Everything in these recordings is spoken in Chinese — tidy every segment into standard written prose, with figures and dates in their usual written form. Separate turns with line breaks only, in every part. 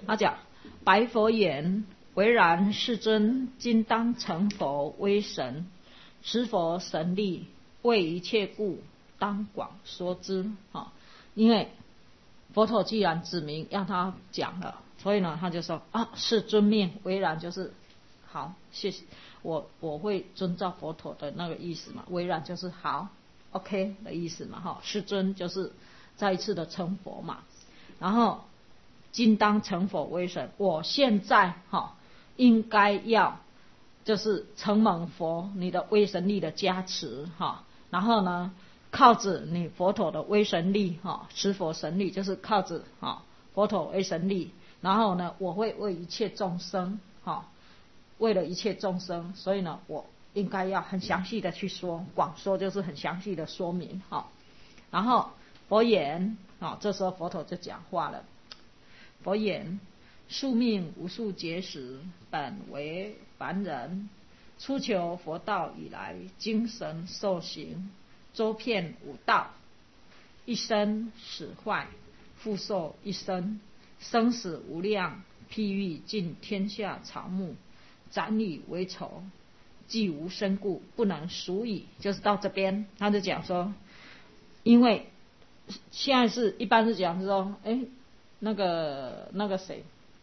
他讲白佛言：唯然，世尊，今当成佛威神，持佛神力，为一切故，当广说之。因为佛陀既然指明要他讲了，所以呢他就说世尊命，唯然就是好，谢谢我会遵照佛陀的那个意思嘛，唯然就是好 OK 的意思嘛，世尊就是再一次的成佛嘛。然后今当成佛威神，我现在应该要就是承蒙佛你的威神力的加持然后呢靠着你佛陀的威神力持佛神力，就是靠着佛陀威神力，然后呢我会为一切众生为了一切众生，所以呢我应该要很详细的去说，广说就是很详细的说明然后佛言这时候佛陀就讲话了。佛言：宿命无数劫时，本为凡人，初求佛道以来，精神受行，周遍五道，一生使坏，复受一生，生死无量，譬喻尽天下草木，斩以为仇，既无身故，不能数矣。就是到这边他就讲说，因为现在是一般是讲说那个谁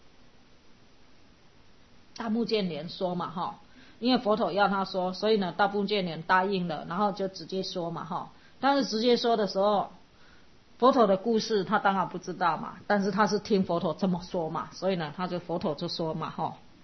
大目犍连说嘛因为佛陀要他说，所以呢大目犍连答应了，然后就直接说嘛但是直接说的时候，佛陀的故事他当然不知道嘛，但是他是听佛陀这么说嘛，所以呢佛陀就说嘛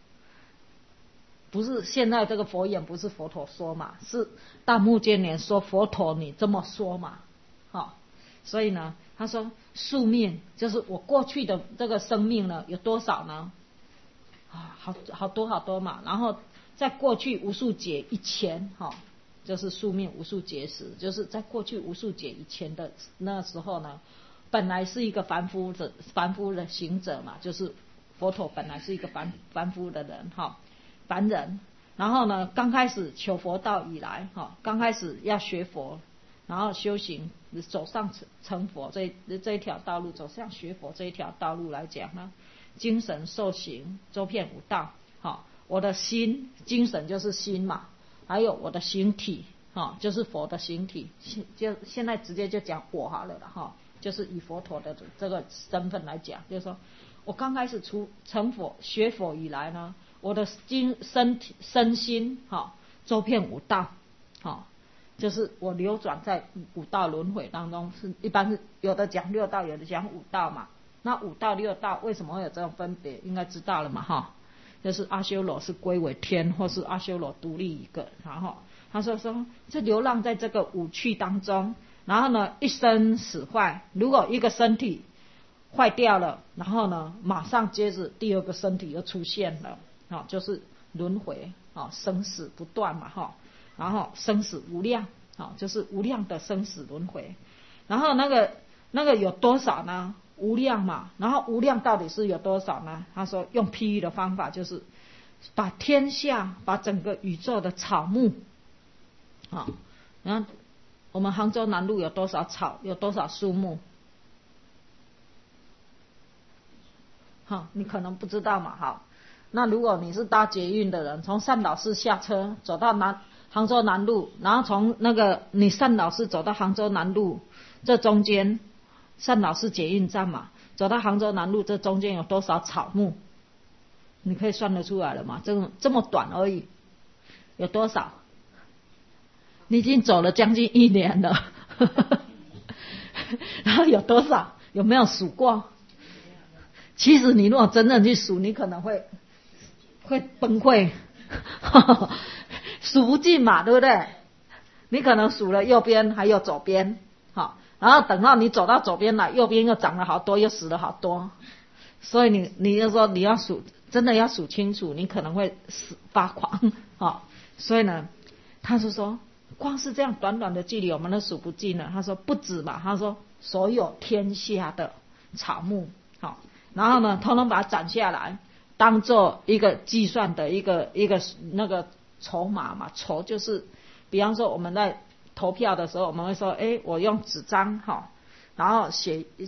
不是现在这个佛言不是佛陀说嘛，是大目犍连说佛陀你这么说嘛所以呢他说宿命就是我过去的这个生命呢有多少呢好多嘛，然后在过去无数劫以前就是宿命无数劫时，就是在过去无数劫以前的那时候呢，本来是一个凡夫的行者嘛，就是佛陀本来是一个凡夫的人凡人，然后呢刚开始求佛道以来刚开始要学佛，然后修行走上成佛这一条道路，走向学佛这一条道路来讲呢，精神受行，周遍五道我的心，精神就是心嘛，还有我的形体就是佛的形体，就现在直接就讲我好了就是以佛陀的这个身份来讲，就是说我刚开始成佛学佛以来呢，我的身心周遍五道就是我流转在五道轮回当中，是一般是有的讲六道，有的讲五道嘛。那五道六道为什么会有这种分别？应该知道了嘛就是阿修罗是归为天，或是阿修罗独立一个。然后他说这流浪在这个五趣当中，然后呢一生死坏，如果一个身体坏掉了，然后呢马上接着第二个身体又出现了就是轮回生死不断嘛然后生死无量就是无量的生死轮回。然后那个有多少呢？无量嘛。然后无量到底是有多少呢？他说用譬喻的方法，就是把天下，把整个宇宙的草木然后我们杭州南路有多少草，有多少树木你可能不知道嘛那如果你是搭捷运的人，从善导寺下车走到杭州南路，然后从你善导寺走到杭州南路，这中间善导寺捷运站嘛，走到杭州南路这中间有多少草木？你可以算得出来了嘛？这么短而已，有多少？你已经走了将近1年了然后有多少？有没有数过？其实你如果真正去数，你可能会崩溃数不尽嘛，对不对？你可能数了右边还有左边然后等到你走到左边来，右边又长了好多，又死了好多，所以你就说你要数，真的要数清楚，你可能会发狂所以呢他是说光是这样短短的距离我们都数不尽了。他说不止嘛，他说所有天下的草木然后呢通通把它斩下来，当做一个计算的一个那个筹码嘛。筹就是比方说我们在投票的时候，我们会说我用纸张然后写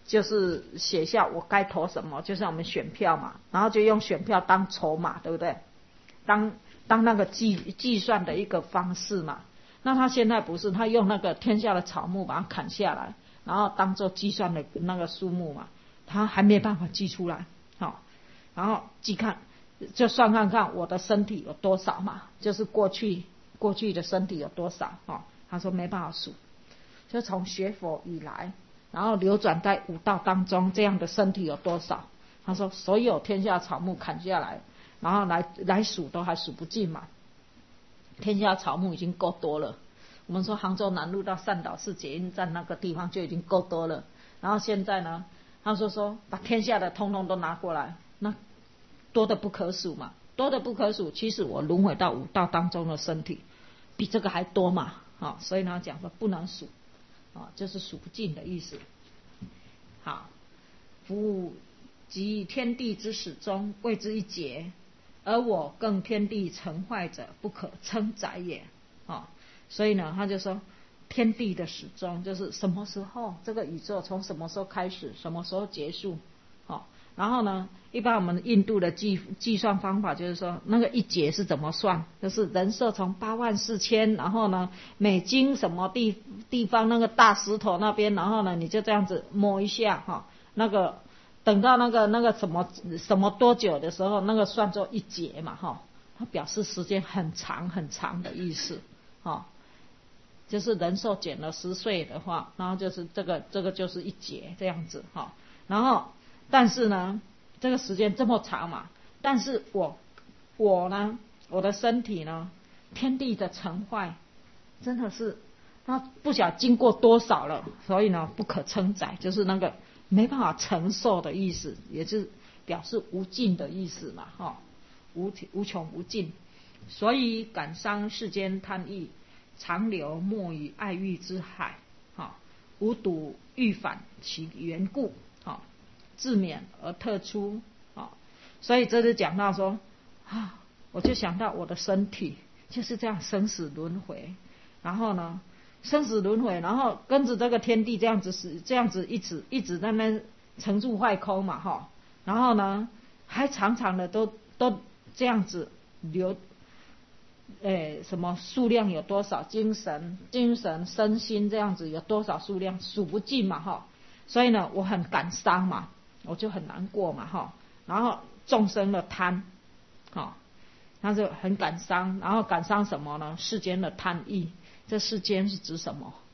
就是写下我该投什么，就像我们选票嘛，然后就用选票当筹码，对不对？当那个计算的一个方式嘛。那他现在不是，他用那个天下的草木把它砍下来，然后当做计算的那个数目嘛，他还没办法计出来，好，然后就算看看我的身体有多少嘛，就是过去的身体有多少，他说没办法数，就从学佛以来，然后流转在五道当中，这样的身体有多少？他说所有天下草木砍下来，然后来数都还数不尽嘛。天下草木已经够多了，我们说杭州南路到善导寺捷运站那个地方就已经够多了，然后现在呢，他说把天下的通通都拿过来，那多的不可数嘛，多的不可数。其实我轮回到五道当中的身体比这个还多嘛，所以他讲说不能数，就是数不尽的意思。好，夫即天地之始终，谓之一劫，而我更天地成坏者，不可称载也。所以呢，他就说天地的始终就是什么时候这个宇宙从什么时候开始，什么时候结束。然后呢，一般我们印度的计算方法就是说，那个一劫是怎么算？就是人寿从84000，然后呢，每经什么地方那个大石头那边，然后呢，你就这样子摸一下，那个等到那个什么多久的时候，那个算作一劫嘛，它表示时间很长很长的意思，就是人寿减了10岁的话，然后就是这个就是一劫这样子，然后但是呢，这个时间这么长嘛，但是我呢，我的身体呢，天地的成坏，真的是它不晓经过多少了，所以呢不可称载，就是那个没办法承受的意思，也就是表示无尽的意思嘛，无穷无尽。所以感伤世间贪欲，长流没于爱欲之海，无睹欲返其缘故，自勉而特出，所以这就讲到说，我就想到我的身体就是这样生死轮回，然后呢，生死轮回，然后跟着这个天地这样子一直在那成住坏空嘛，然后呢，还常常的都这样子流，什么数量有多少，精神、身心这样子有多少数量，数不尽嘛，所以呢，我很感伤嘛。我就很难过嘛，然后众生的贪，他就很感伤，然后感伤什么呢？世间的贪欲，这世间是指什么？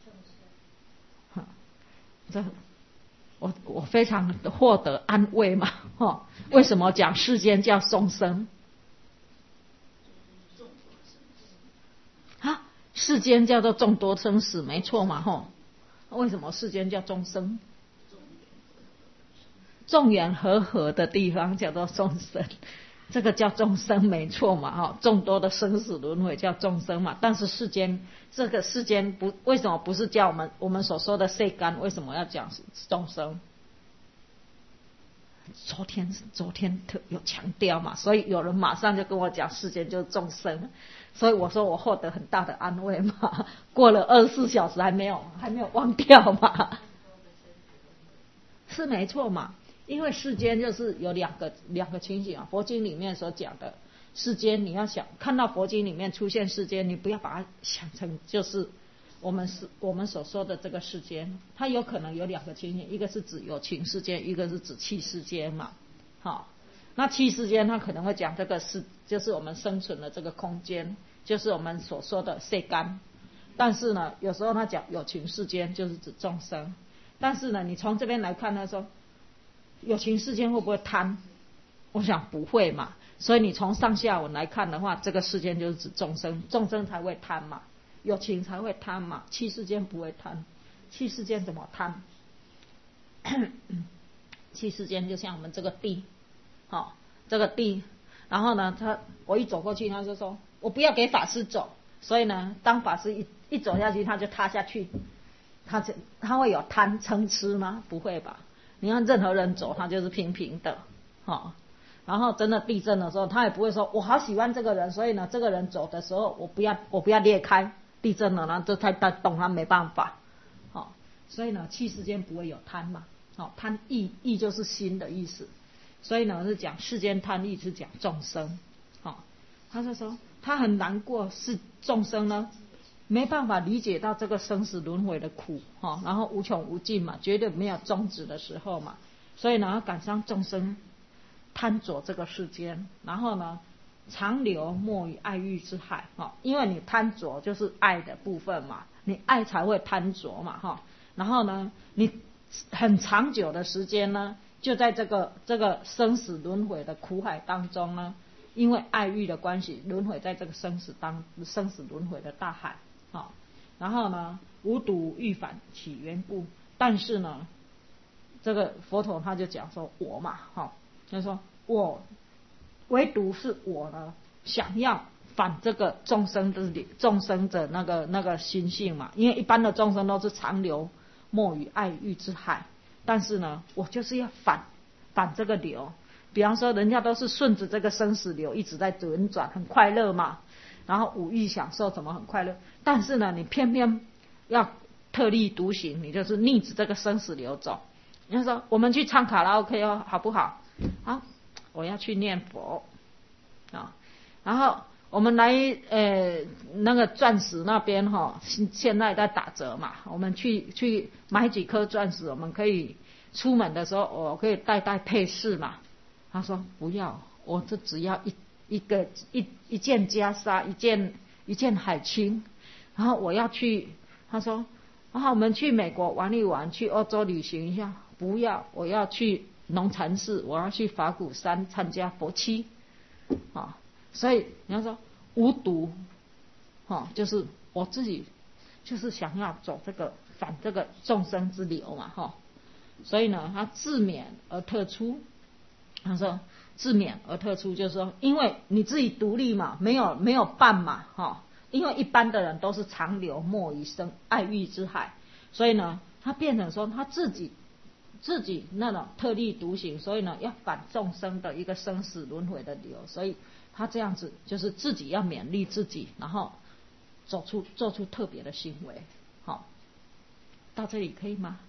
这我非常获得安慰嘛，为什么讲世间叫众生？世间叫做众多生死，没错嘛，为什么世间叫众生？众缘和合的地方叫做众生，这个叫众生没错嘛，众多的生死轮回叫众生嘛。但是这个世间为什么不是叫我们所说的世间？为什么要讲众生？昨天有强调嘛，所以有人马上就跟我讲世间就是众生，所以我说我获得很大的安慰嘛。过了24小时还没有忘掉嘛，是没错嘛。因为世间就是有两个情形啊，佛经里面所讲的世间，你要想看到佛经里面出现世间，你不要把它想成就是我们所说的这个世间，它有可能有两个情形，一个是指有情世间，一个是指器世间嘛。那器世间它可能会讲这个是就是我们生存的这个空间，就是我们所说的世间。但是呢，有时候他讲有情世间就是指众生，但是呢，你从这边来看，他说有情世间会不会贪？我想不会嘛。所以你从上下文来看的话，这个世间就是指众生，众生才会贪嘛，有情才会贪嘛，器世间不会贪。器世间怎么贪？器世间就像我们这个地，这个地，然后呢，我一走过去，他就说我不要给法师走，所以呢，当法师一走下去，他就塌下去，他会有贪嗔痴吗？不会吧。你看任何人走，他就是平平的，然后真的地震的时候，他也不会说我好喜欢这个人，所以呢，这个人走的时候我不要裂开，地震了呢，这太大动，他没办法，所以呢，器世间不会有贪嘛， 贪意就是心的意思，所以呢是讲世间贪意是讲众生。他就说他很难过，是众生呢没办法理解到这个生死轮回的苦，然后无穷无尽嘛，绝对没有终止的时候嘛，所以呢他感伤众生贪着这个世间，然后呢长流没于爱欲之海，因为你贪着就是爱的部分嘛，你爱才会贪着嘛，然后呢你很长久的时间呢就在这个生死轮回的苦海当中呢，因为爱欲的关系轮回在这个生死轮回的大海，然后呢无睹欲返起缘故，但是呢这个佛陀他就讲说我嘛，他说我唯独是我呢想要反这个众生的那个心性嘛，因为一般的众生都是长流没于爱欲之海，但是呢我就是要反这个流。比方说人家都是顺着这个生死流一直在轮转，很快乐嘛，然后五欲享受怎么很快乐，但是呢你偏偏要特立独行，你就是逆着这个生死流走。人家说我们去唱卡拉 OK 哦，好不好？好，我要去念佛然后我们来那个钻石那边现在在打折嘛，我们去买几颗钻石，我们可以出门的时候我可以带配饰嘛。他说不要，我这只要一件袈裟，一件海青，然后我要去。他说我们去美国玩一玩，去欧洲旅行一下，不要，我要去龙禅寺，我要去法鼓山参加佛七所以你要说无睹就是我自己就是想要走这个反这个众生之流嘛所以呢他自勉而特出。他说自勉而特出，就是说因为你自己独立嘛，没有伴嘛因为一般的人都是长流没于爱欲之海，所以呢他变成说他自己那种特立独行，所以呢要反众生的一个生死轮回的流，所以他这样子就是自己要勉励自己，然后做出特别的行为。到这里可以吗？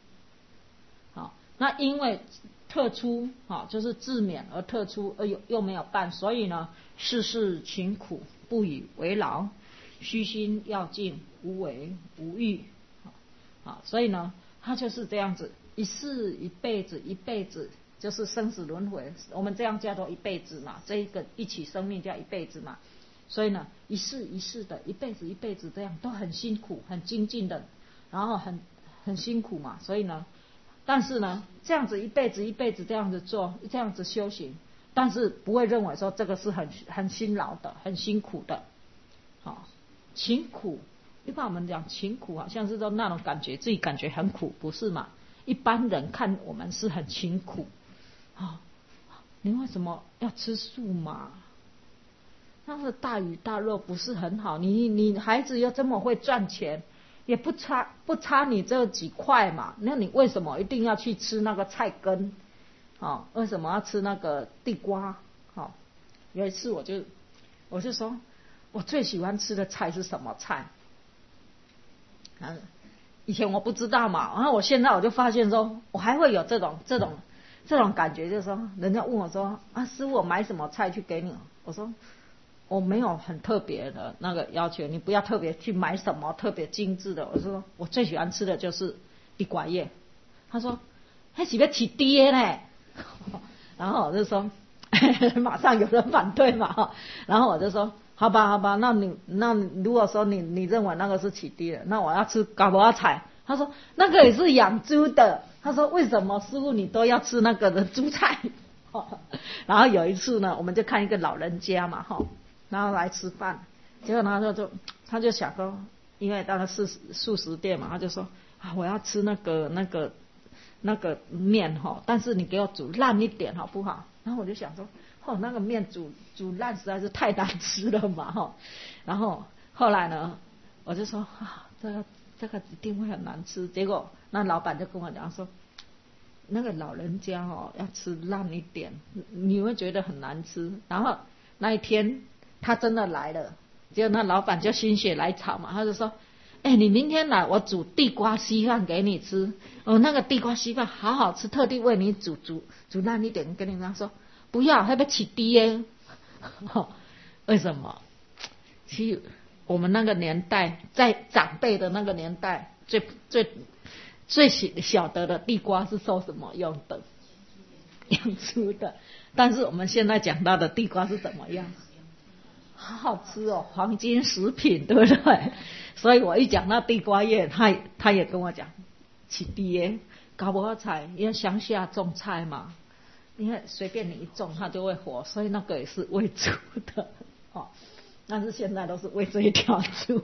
那因为特出就是自勉而特出，而又没有伴，所以呢世事勤苦不以为劳，虚心要静，无为无欲所以呢他就是这样子一世一辈子就是生死轮回，我们这样叫做一辈子嘛，这一个一起生命叫一辈子嘛，所以呢一世一世的一辈子这样都很辛苦很精进的，然后很辛苦嘛，所以呢但是呢这样子一辈子这样子做，这样子修行，但是不会认为说这个是很辛劳的很辛苦的勤苦。一般我们讲勤苦好像是说那种感觉自己感觉很苦，不是嘛？一般人看我们是很辛苦你为什么要吃素嘛？那是大鱼大肉不是很好，你孩子又这么会赚钱，也不差你这几块嘛，那你为什么一定要去吃那个菜根为什么要吃那个地瓜有一次我就说我最喜欢吃的菜是什么菜以前我不知道嘛，然后我现在我就发现说我还会有这种感觉，就是说人家问我说师父我买什么菜去给你，我说我没有很特别的那个要求，你不要特别去买什么特别精致的，我说我最喜欢吃的就是地瓜叶。他说那是要起爹呢然后我就说马上有人反对嘛然后我就说好吧，那如果说你认为那个是起低的，那我要吃嘎巴菜。他说那个也是养猪的，他说为什么师父你都要吃那个的猪菜然后有一次呢我们就看一个老人家嘛然后来吃饭，结果他就想说，因为当时素食店嘛，他就说我要吃那个面但是你给我煮烂一点好不好？然后我就想说那个面煮烂实在是太难吃了嘛然后后来呢我就说这个一定会很难吃，结果那老板就跟我讲说那个老人家要吃烂一点，你会觉得很难吃。然后那一天他真的来了，结果那老板就心血来潮嘛，他就说你明天来，我煮地瓜稀饭给你吃。那个地瓜稀饭好好吃，特地为你煮烂一点。跟你妈说不要，还被起低耶。为什么？其实我们那个年代，在长辈的那个年代，最晓得的地瓜是受什么用的？养出的。但是我们现在讲到的地瓜是怎么样？好好吃哦，黄金食品，对不对？所以我一讲到地瓜叶，他也跟我讲，起爹搞不好菜，因为乡下种菜嘛，因为随便你一种它就会活，所以那个也是喂猪的但是现在都是喂这一条猪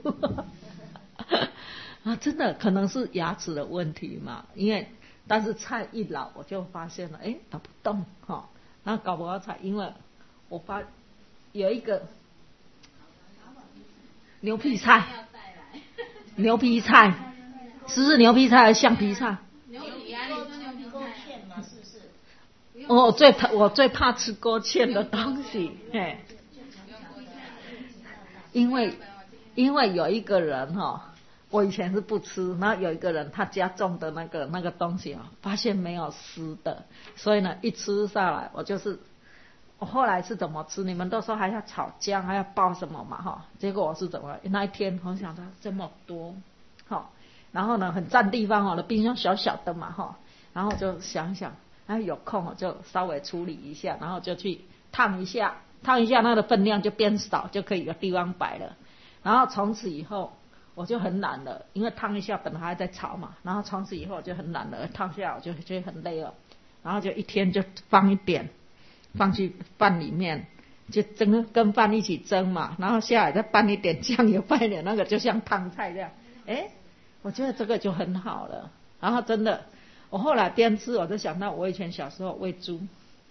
真的可能是牙齿的问题嘛，但是菜一老我就发现了，打不动那搞不好菜，因为我有一个牛皮菜，牛皮菜是不是牛皮菜还是橡皮菜？
牛皮啊，牛皮勾芡嘛，是不是？
我最怕吃勾芡的东西，因为有一个人我以前是不吃，然后有一个人他家种的那个东西发现没有湿的，所以呢一吃下来我后来是怎么吃？你们都说还要炒姜，还要爆什么嘛结果我是怎么？那一天我想到这么多然后呢很占地方我的冰箱小小的嘛然后就想有空我就稍微处理一下，然后就去烫一下，那个分量就变少，就可以有地方摆了。然后从此以后我就很懒了，因为烫一下本来还在炒嘛，然后从此以后我就很懒了，烫下我就觉得很累了，然后就一天就放一点放去饭里面，就跟饭一起蒸嘛，然后下来再拌一点酱油，拌一点那个，就像烫菜这样。我觉得这个就很好了。然后真的，我后来边吃我就想到我以前小时候喂猪，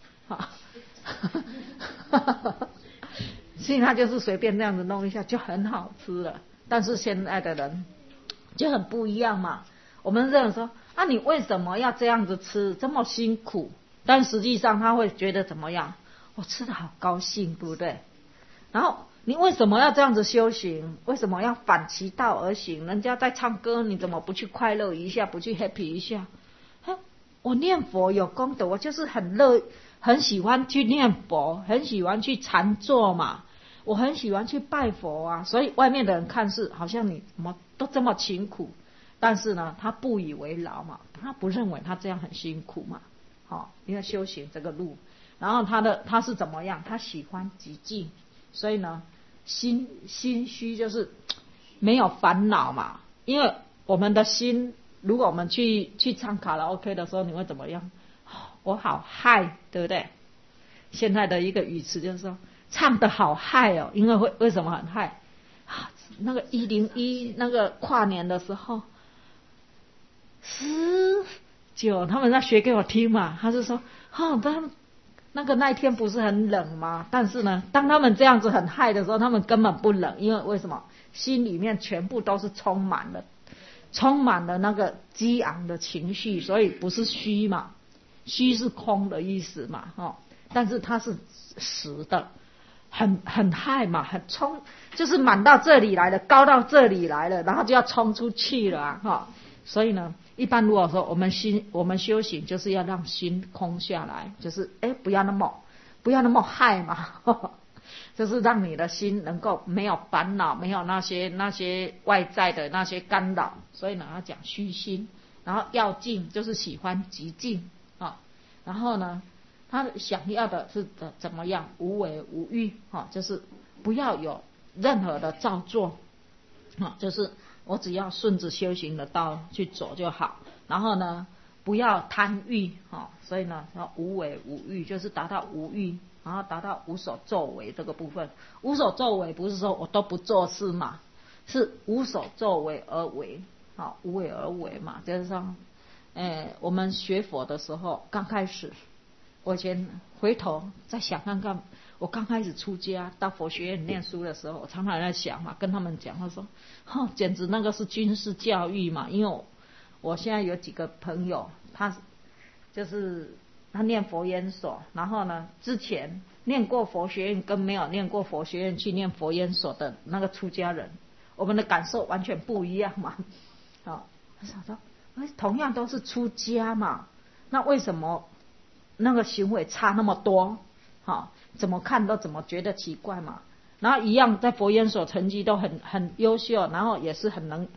所以他就是随便这样子弄一下就很好吃了。但是现在的人就很不一样嘛，我们这样说你为什么要这样子吃，这么辛苦？但实际上他会觉得怎么样？我吃得好高兴，对不对？然后你为什么要这样子修行？为什么要反其道而行？人家在唱歌，你怎么不去快乐一下，不去 happy 一下？我念佛有功德，我就是很喜欢去念佛，很喜欢去禅坐嘛，我很喜欢去拜佛啊。所以外面的人看是好像你怎么都这么辛苦，但是呢，他不以为劳嘛，他不认为他这样很辛苦嘛。因为修行这个路，然后他是怎么样？他喜欢寂静，所以呢，心虚就是没有烦恼嘛。因为我们的心，如果我们去唱卡拉 OK 的时候，你会怎么样？我好嗨，对不对？现在的一个语词就是说，唱得好嗨哦，因为为什么很嗨？那个101那个跨年的时候他们在学给我听嘛，他是说那一天不是很冷吗？但是呢，当他们这样子很嗨的时候，他们根本不冷，因为什么？心里面全部都是充满了那个激昂的情绪，所以不是虚嘛，虚是空的意思嘛，但是它是实的，很嗨嘛，很冲，就是满到这里来了，高到这里来了，然后就要冲出去了所以呢，一般如果说我们修行就是要让心空下来，就是不要那么嗨嘛就是让你的心能够没有烦恼，没有那些外在的那些干扰。所以呢，要讲虚心，然后要静，就是喜欢寂静然后呢，他想要的是怎么样？无为无欲就是不要有任何的造作就是我只要顺着修行的道去走就好。然后呢，不要贪欲所以呢，要无为无欲，就是达到无欲，然后达到无所作为这个部分。无所作为不是说我都不做事嘛，是无所作为而为无为而为嘛。就是说我们学佛的时候刚开始，我以前回头再想看看，我刚开始出家到佛学院念书的时候，我常常在想嘛，跟他们讲，他说简直那个是军事教育嘛。因为我现在有几个朋友，他念佛研所，然后呢之前念过佛学院跟没有念过佛学院去念佛研所的那个出家人， 我们的感受完全不一样嘛。好，他想说，同样都是出家嘛，那为什么那个行为差那么多？好，怎么看都怎么觉得奇怪嘛。然后一样在佛研所成绩都很优秀，然后也是很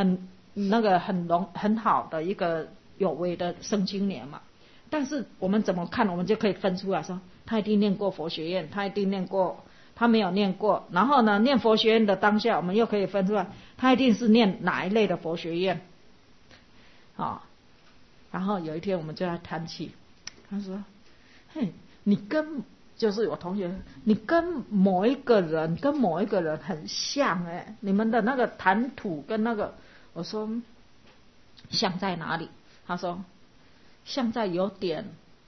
好的一个有为的生青年嘛。但是我们怎么看，我们就可以分出来说，他一定念过佛学院，他一定念过，他没有念过。然后呢，念佛学院的当下，我们又可以分出来，他一定是念哪一类的佛学院。好，然后有一天我们就在谈起，他说：“嘿，你跟就是我同学，你跟某一个人很像你们的那个谈吐跟那个。”我说：“像在哪里？”他说：“像在有点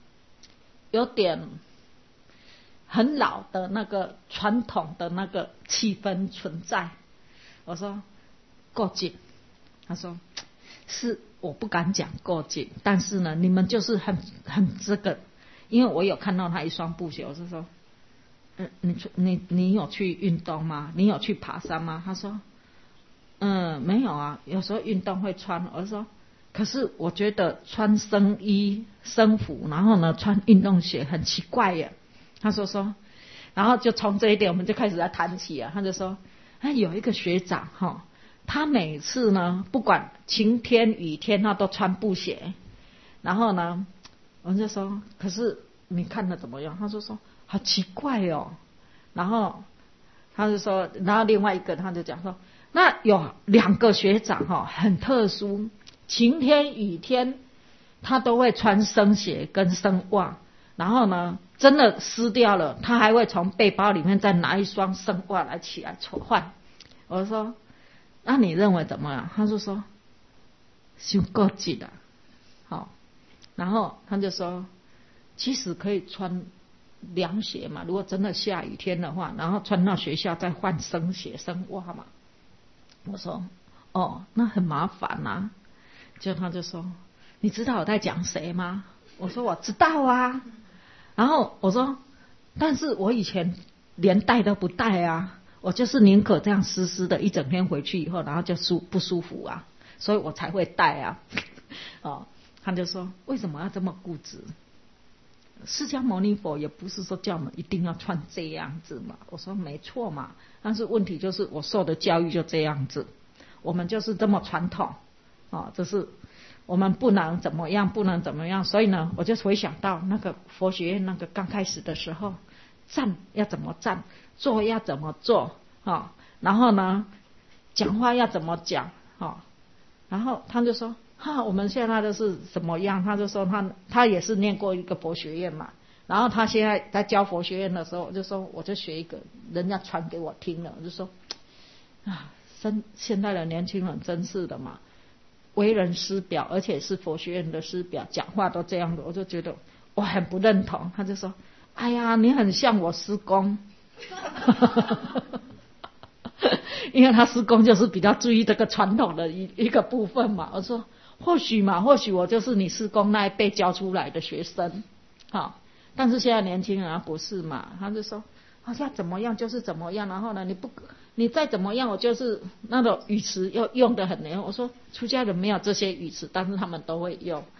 很老的那个传统的那个气氛存在。”我说：“够近。”他说：“是我不敢讲够近，但是呢，你们就是很这个，因为我有看到他一双布鞋，我是说，你有去运动吗？你有去爬山吗？”他说：“没有啊，有时候运动会穿。”我说：“可是我觉得穿僧衣僧服，然后呢穿运动鞋很奇怪耶。”他说，然后就从这一点我们就开始在谈起啊。他就说，有一个学长他每次呢不管晴天雨天他都穿布鞋。然后呢我们就说，可是你看他怎么样？他就说好奇怪哦。然后他就说，然后另外一个他就讲说，那有2个学长很特殊，晴天雨天他都会穿僧鞋跟僧袜，然后呢真的湿掉了，他还会从背包里面再拿一双僧袜来起来换。我说那你认为怎么样？他就说太过激了。好，然后他就说其实可以穿凉鞋嘛，如果真的下雨天的话，然后穿到学校再换僧鞋僧袜嘛。我说那很麻烦啊。他就说你知道我在讲谁吗？我说我知道啊。然后我说但是我以前连带都不带啊，我就是宁可这样湿湿的一整天回去以后，然后就不舒服啊，所以我才会带啊。他就说为什么要这么固执？释迦牟尼佛也不是说叫我们一定要穿这样子嘛。我说没错嘛，但是问题就是我受的教育就这样子，我们就是这么传统就是我们不能怎么样，所以呢我就回想到那个佛学院那个刚开始的时候，站要怎么站，坐要怎么坐然后呢讲话要怎么讲然后他就说我们现在都是怎么样。他就说他也是念过一个佛学院嘛，然后他现在在教佛学院的时候，我就学一个人家传给我听了，我就说现在的年轻人真是的嘛，为人师表，而且是佛学院的师表，讲话都这样的，我就觉得我很不认同。他就说哎呀你很像我师公。因为他师公就是比较注意这个传统的一个部分嘛。我说或许我就是你师公那一辈教出来的学生但是现在年轻人不是嘛。他就说好像怎么样就是怎么样，然后呢你再怎么样，我就是那种语词又用得很黏。我说出家人没有这些语词，但是他们都会用。